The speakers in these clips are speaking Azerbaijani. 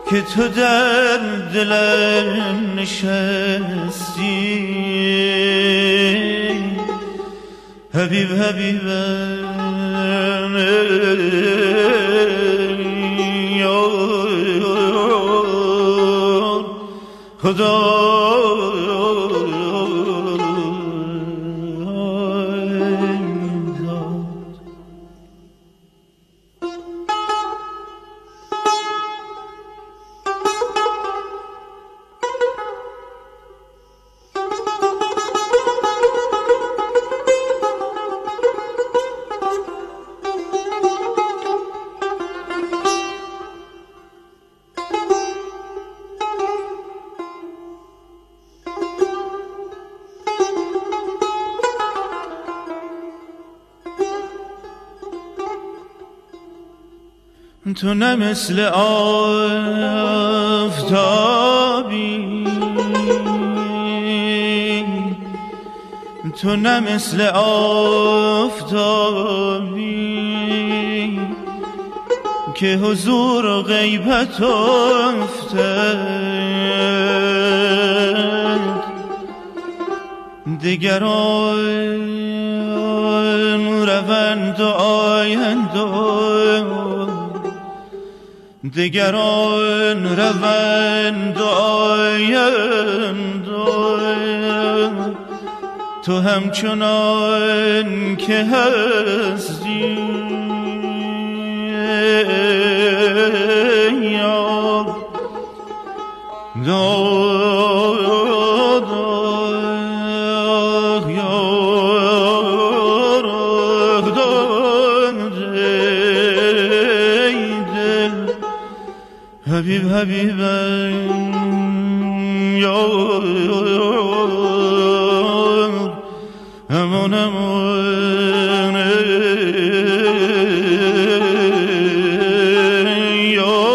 که تو در دلم نشستی حبیب حبیبم یا خدا تو نه مثل آفتابی، تو نه مثل آفتابی که حضور و غیبت افتد. دگران روند و آیند دگران روند و آیند تو همچنان که هستی حبیب حبیبم یا امان امان یا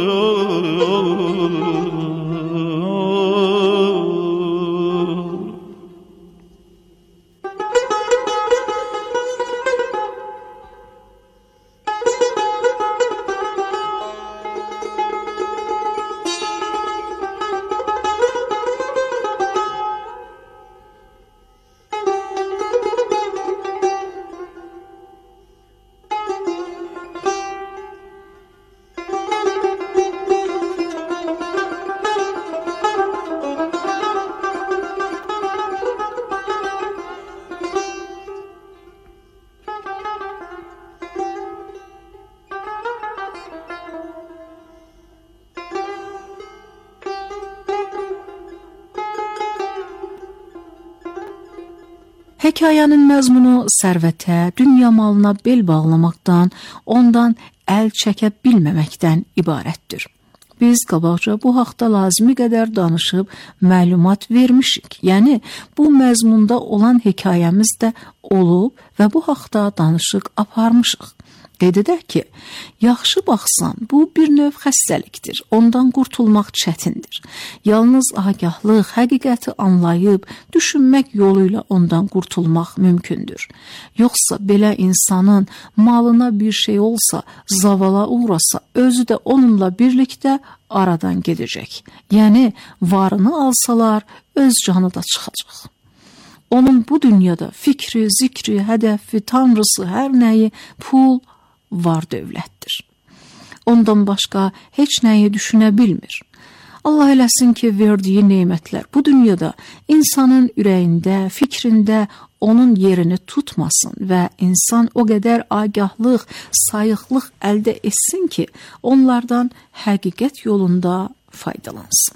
Hekayənin məzmunu sərvətə, dünya malına bel bağlamaqdan, ondan əl çəkə bilməməkdən ibarətdir. Biz qabaqca bu haqda lazımi qədər danışıb məlumat vermişik. Yəni, bu məzmunda olan hekayəmiz də olub və bu haqda danışıq aparmışıq. Qeyd edək ki, yaxşı baxsan, bu bir növ xəstəlikdir. Ondan qurtulmaq çətindir. Yalnız agəhlıq, həqiqəti anlayıb, düşünmək yoluyla ondan qurtulmaq mümkündür. Yoxsa belə insanın malına bir şey olsa, zavala uğrasa, özü də onunla birlikdə aradan gedəcək. Yəni, varını alsalar, öz canı da çıxacaq. Onun bu dünyada fikri, zikri, hədəfi, tanrısı, hər nəyi, pul, var dövlətdir. Ondan başqa heç nəyi düşünə bilmir. Allah eləsin ki, verdiyi neymətlər bu dünyada insanın ürəyində, fikrində onun yerini tutmasın və insan o qədər agəhlıq, sayıqlıq əldə etsin ki, onlardan həqiqət yolunda faydalansın.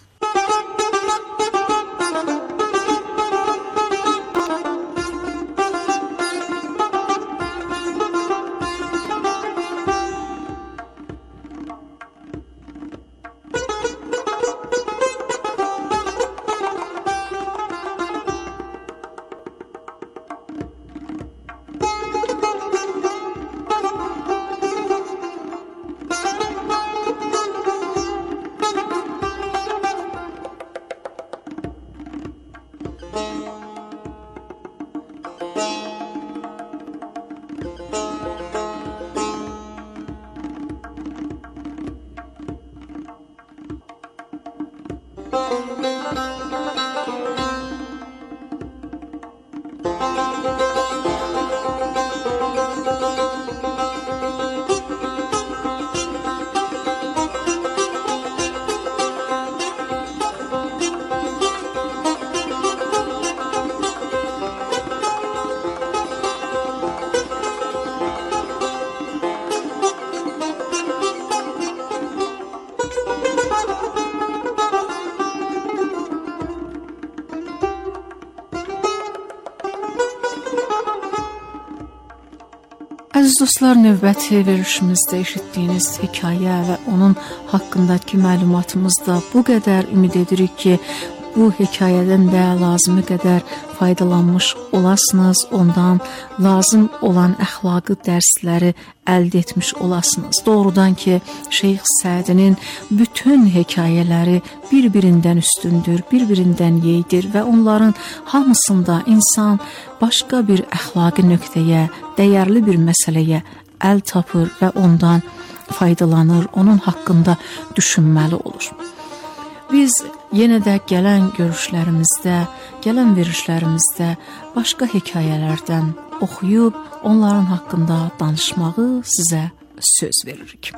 Əziz dostlar, növbəti verilişimizdə eşitdiyiniz hekayə və onun haqqındakı məlumatımız da bu qədər. Ümid edirik ki, bu hekayədən də lazımi qədər faydalanmış olasınız, ondan lazım olan əxlaqi dərsləri əldə etmiş olasınız. Doğrudan ki, Şeyx Sədinin bütün hekayələri bir-birindən üstündür, bir-birindən yeydir və onların hamısında insan başqa bir əxlaqi nöqtəyə, dəyərli bir məsələyə əl tapır və ondan faydalanır, onun haqqında düşünməli olur. Biz yenə də gələn görüşlərimizdə, gələn verilişlərimizdə başqa hekayələrdən oxuyub, onların haqqında danışmağı sizə söz veririk.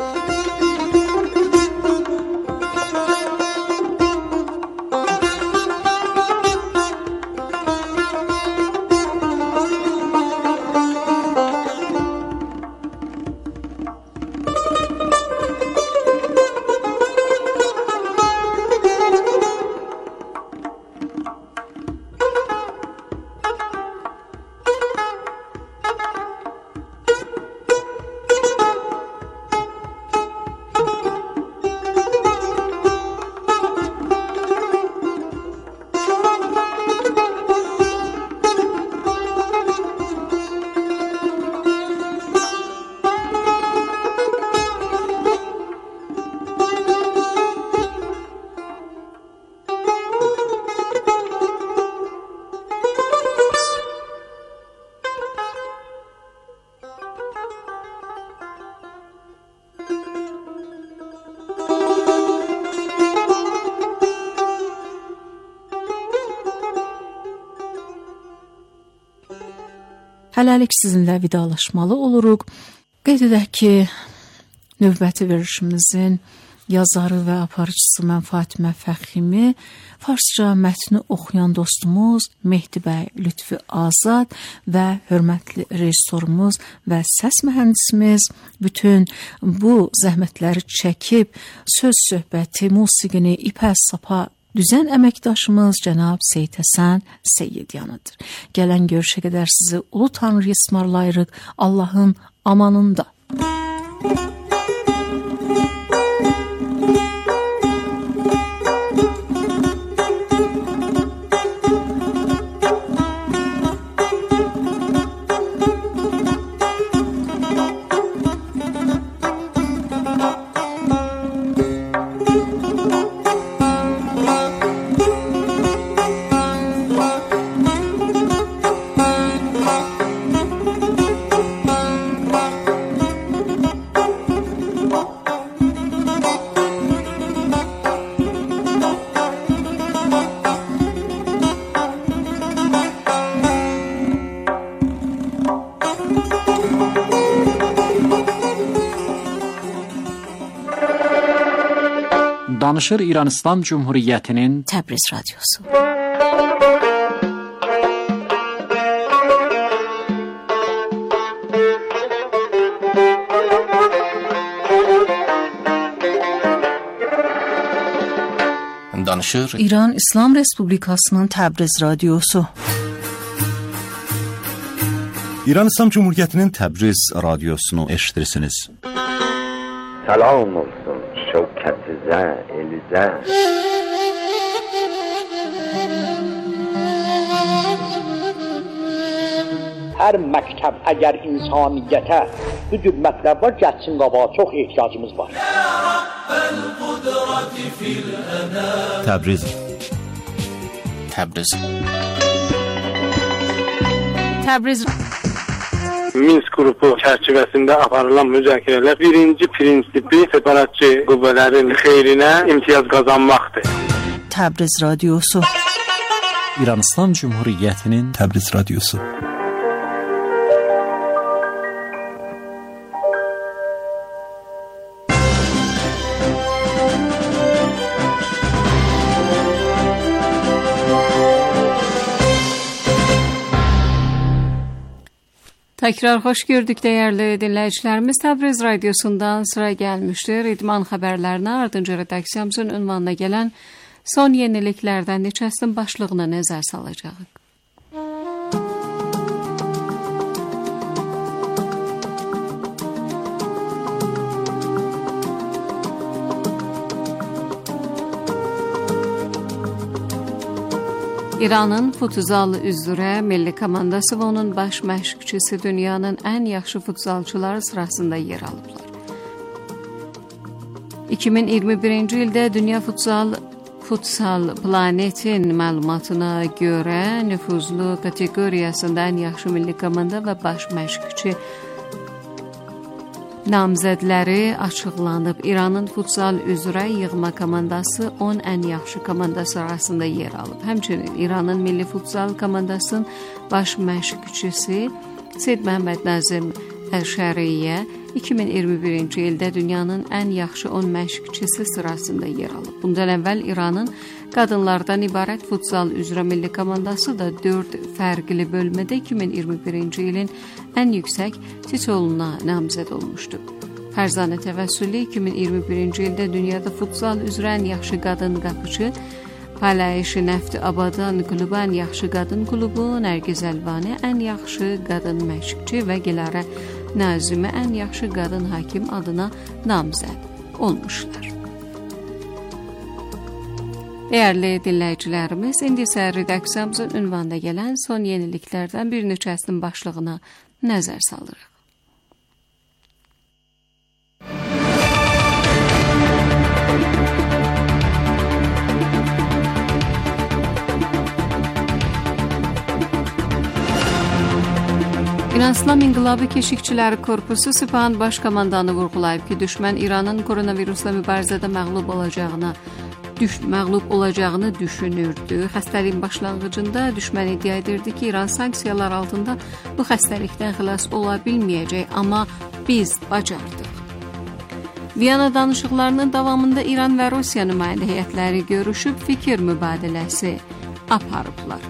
Hələlik sizinlə vidalaşmalı oluruq. Qeyd edək ki, növbəti verilişimizin yazarı və aparıcısı mən Fatimə Fəximi, farsça mətni oxuyan dostumuz Mehdi bəy Lütfi Azad və hörmətli rejissorumuz və səs mühəndisimiz bütün bu zəhmətləri çəkib söz söhbəti, musiqini ipə sapa düzən əməkdaşımız cənab Seyid Həsən Seyyidyanıdır. Gələn görüşə qədər sizi ulu Tanrıya ismarlayırıq, Allahın amanında. Danışır İran İslam Cumhuriyyətinin Təbriz Radyosu. Danışır İran İslam Respublikasının Təbriz Radyosu. İran İslam Cumhuriyyətinin Təbriz Radyosunu eşitirsiniz. Salam olsun şevketize, elize. Her məktəb əgər insaniyyətə bu cür mətləblər gəlsin qabağa, çox ehtiyacımız var. Təbriz. Təbriz. Təbriz. Minsk qrupu çərçivəsində aparılan müzakirələr birinci prinsipi separatçı qüvvələrin xeyrinə imtiyaz qazanmaqdır. Təbriz radiosu. İran İslam Cumhuriyyətinin Təbriz radiosu. Tekrar hoş gördük değerli dinleyicilerimiz. Təbriz radyosundan sıra gelmiştir. İdman haberlerine ardınca redaksiyamızın ünvanına gelen son yeniliklerden neçəsinin başlığına nəzər salacağıq. İranın futzal üzrə milli komandası və onun baş məşqçisi dünyanın ən yaxşı futzalçıları sırasında yer alıblar. 2021-ci ildə Dünya Futsal Planetin məlumatına görə nüfuzlu kateqoriyasında ən yaxşı milli komanda və baş məşqçi namzədləri açıqlanıb. İranın futsal üzrə yığma komandası 10 ən yaxşı komandası arasında yer alıb. Həmçinin İranın milli futsal komandasının baş məşqçisi Seyyid Məhəmməd Nazim Əl-Şəriyyə 2021-ci ildə dünyanın ən yaxşı 10 məşqçisi sırasında yer alıb. Bundan əvvəl İranın qadınlardan ibarət futsal üzrə milli komandası da 4 fərqli bölmədə 2021-ci ilin ən yüksək tituluna namzəd olmuşdu. Fərzanə təvəssülü 2021-ci ildə dünyada futsal üzrə ən yaxşı qadın qapıcı, Palayiş-i Nəfti Abadan klubu ən yaxşı qadın klubu, Nərgiz Əlvani ən yaxşı qadın məşqçi və Gilarə Nazimə ən yaxşı qadın hakim adına namzəd olmuşlar. Değerli dinləyicilərimiz, indi isə redaksiyamızın ünvanında gələn son yeniliklərdən bir neçəsinin başlığına nəzər salırıq. İran İslam İnqilabı Keşikçiləri Korpusu Sipahan baş komandanı vurğulayıb ki, düşmən İranın koronavirusla mübarizədə məğlub olacağını düşünürdü. Xəstəliyin başlanğıcında düşmən iddia edirdi ki, İran sanksiyalar altında bu xəstəlikdən xilas ola bilməyəcək, amma biz bacardıq. Viyana danışıqlarının davamında İran və Rusiya nümayəndə heyətləri görüşüb fikir mübadiləsi aparıblar.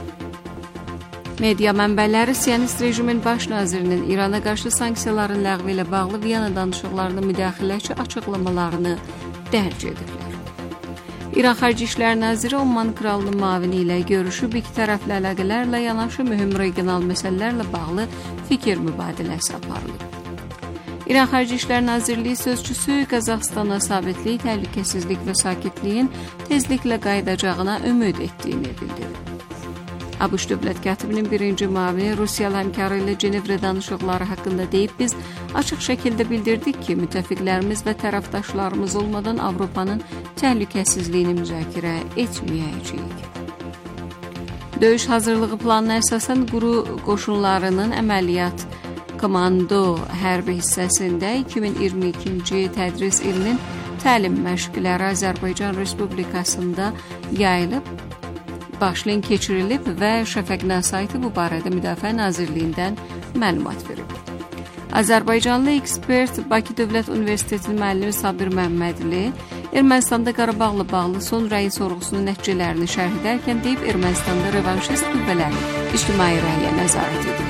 Media mənbələri Siyonist rejimin baş nazirinin İrana qarşı sanksiyaların ləğvi ilə bağlı Viyana danışıqlarının müdaxiləçi açıqlamalarını dərc ediblər. İran Xarici İşlər Naziri Oman kralının müavini ilə görüşüb iki tərəfli əlaqələrlə yanaşı mühüm regional məsələlərlə bağlı fikir mübadiləsi aparılıb. İran Xarici İşlər Nazirliyi sözçüsü Qazaxstana sabitlik, təhlükəsizlik və sakitliyin tezliklə qayıdacağına ümid etdiyini bildirib. ABŞ dövlət katibinin birinci müavini Rusiyalı həmkarı ilə Cenevrə danışıqları haqqında deyib, biz açıq şəkildə bildirdik ki, müttəfiqlərimiz və tərəfdaşlarımız olmadan Avropanın təhlükəsizliyini müzakirə etməyəcəyik. Döyüş hazırlığı planına əsasən quru qoşunlarının əməliyyat komando hərbi hissəsində 2022-ci tədris ilinin təlim məşqləri Azərbaycan Respublikasında yayılıb, başlayın keçirilib və Şəfəq Nasaiti bu barədə Müdafiə Nazirliyindən məlumat verib. Azərbaycanlı ekspert Bakı Dövlət Universitetinin müəllimi Sabir Məmmədli Ermənistanda Qarabağla bağlı son rəy sorğusunun nəticələrini şərh edərkən deyib, Ermənistanda revanşist qüvvələrin ictimai rəyə nəzarət edir.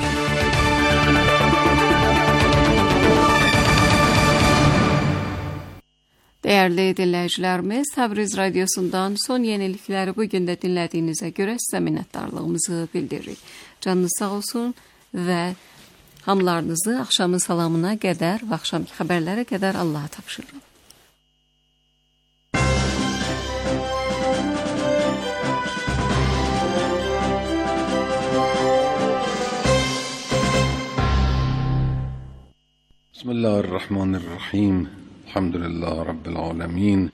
Değerli dinləyicilərimiz, Təbriz radyosundan son yenilikləri bugün də dinlədiyinizə görə sizə minnətdarlığımızı bildiririk. Canınız sağ olsun və hamılarınızı axşamın salamına qədər və axşamki xəbərlərə qədər Allaha tapşırırım. Bismillahirrahmanirrahim. Elhamdülillah Rabbil alemin.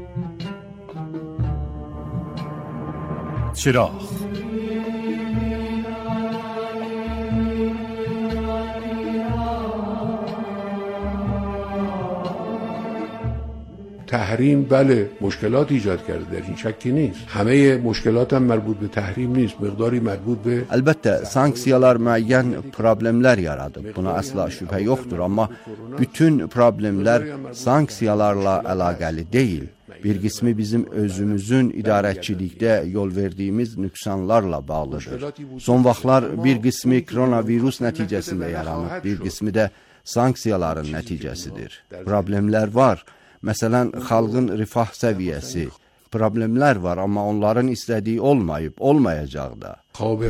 چراغ تحریم بله مشکلات ایجاد کرده، در این شکی نیست. همه مشکلات هم مربوط به تحریم نیست، مقداری مربوط به Əlbəttə, sanksiyalar müəyyən problemlər yaradıb. Buna əsla şübhə yoxdur, amma bütün problemlər sanksiyalarla əlaqəli deyil. Bir qismi bizim özümüzün idarəçilikdə yol verdiyimiz nüqsanlarla bağlıdır. Son vaxtlar bir qismi koronavirus nəticəsində yaranıb, bir qismi də sanksiyaların nəticəsidir. Problemlər var. Məsələn, xalqın rifah səviyyəsi. Problemlər var, amma onların istədiyi olmayıb, olmayacaq da. خواب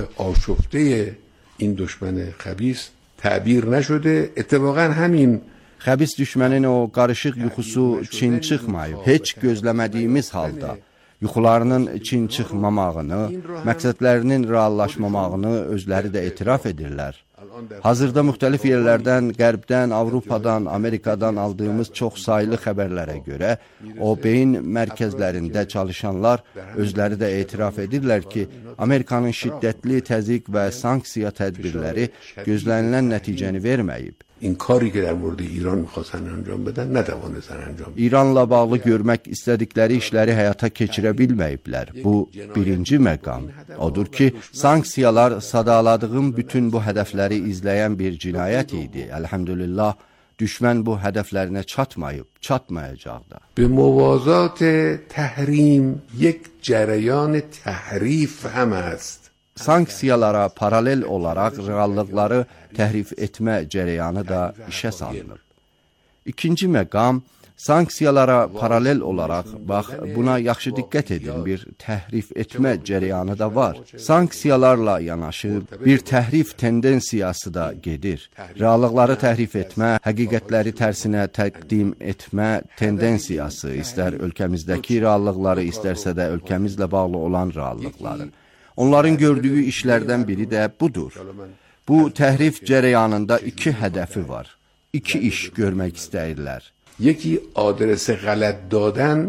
آشفته این دشمن خبیث تعبیر نشده. اتفاقا همین Xəbis düşmənin o qarışıq yuxusu çin çıxmayıb. Heç gözləmədiyimiz halda yuxularının çin çıxmamağını, məqsədlərinin reallaşmamağını özləri də etiraf edirlər. Hazırda müxtəlif yerlərdən, Qərbdən, Avropadan, Amerikadan aldığımız çox saylı xəbərlərə görə o beyin mərkəzlərində çalışanlar özləri də etiraf edirlər ki, Amerikanın şiddətli təzyiq və sanksiya tədbirləri gözlənilən nəticəni verməyib. این کاری که در مورد ایران می‌خواستن انجام بدن نتوانستن انجام بدن. İranla bağlı görmək istədikləri işləri həyata keçirə bilməyiblər. Bu birinci məqam. Odur ki, sanksiyalar sadaladığım bütün bu hədəfləri izləyən bir cinayət idi. Elhamdülillah, düşmən bu hədəflərinə çatmayıb, çatmayacaq da. به موازات تحریم یک جریان تحریف هم است. Sanksiyalara paralel olaraq reallıqları təhrif etmə cərəyanı da işə salınıb. İkinci məqam, sanksiyalara paralel olaraq, bax, buna yaxşı diqqət edin, bir təhrif etmə cərəyanı da var. Sanksiyalarla yanaşı bir təhrif tendensiyası da gedir. Reallıqları təhrif etmə, həqiqətləri tərsinə təqdim etmə tendensiyası, istər ölkəmizdəki reallıqları, istərsə də ölkəmizlə bağlı olan reallıqları. Onların gördüyü işlərdən biri də budur. Bu təhrif cərəyanında iki hədəfi var. İki iş görmək istəyirlər. یکی آدرس غلط دادن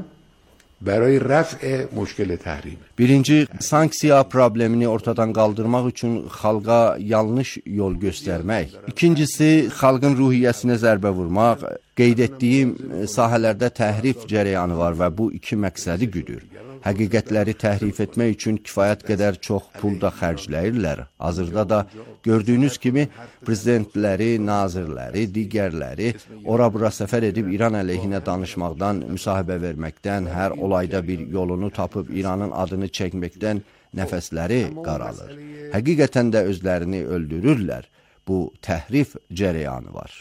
برای رفع مشکل تحریم. Birinci, sanksiya problemini ortadan qaldırmaq üçün xalqa yanlış yol göstərmək. İkincisi, xalqın ruhiyyəsinə zərbə vurmaq. Qeyd etdiyim sahələrdə təhrif cərəyanı var və bu iki məqsədi güdür. Həqiqətləri təhrif etmək üçün kifayət qədər çox pul da xərcləyirlər. Hazırda da gördüyünüz kimi prezidentləri, nazirləri, digərləri ora-bura səfər edib İran əleyhinə danışmaqdan, müsahibə verməkdən, hər olayda bir yolunu tapıb İranın adını çəkməkdən nəfəsləri qaralır. Həqiqətən də özlərini öldürürlər. Bu təhrif cərəyanı var.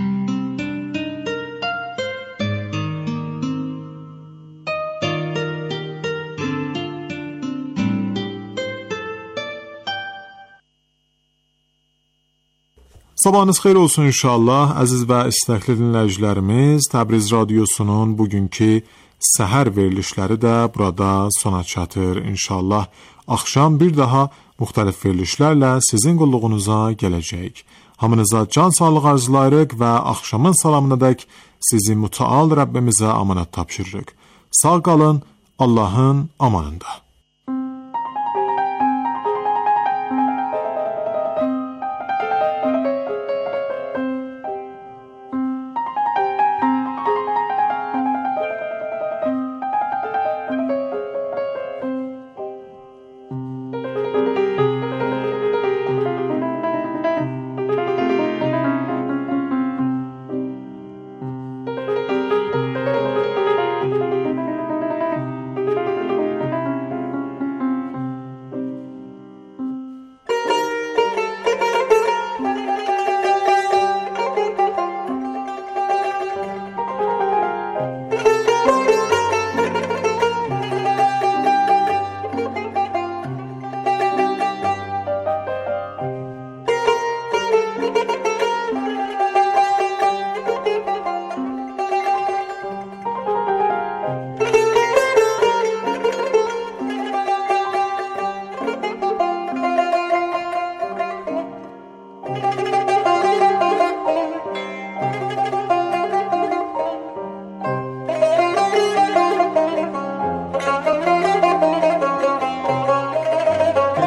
Sabahınız xeyir olsun inşallah. Əziz və istəkli dinləyicilərimiz, Təbriz Radiosunun bugünkü səhər verilişləri də burada sona çatır. İnşallah axşam bir daha müxtəlif verilişlərlə sizin qulluğunuza gələcək. Hamınıza can sağlığı arzulayırıq və axşamın salamınadək sizi mütəal Rəbbimizə amanət tapşırırıq. Sağ qalın, Allahın amanında.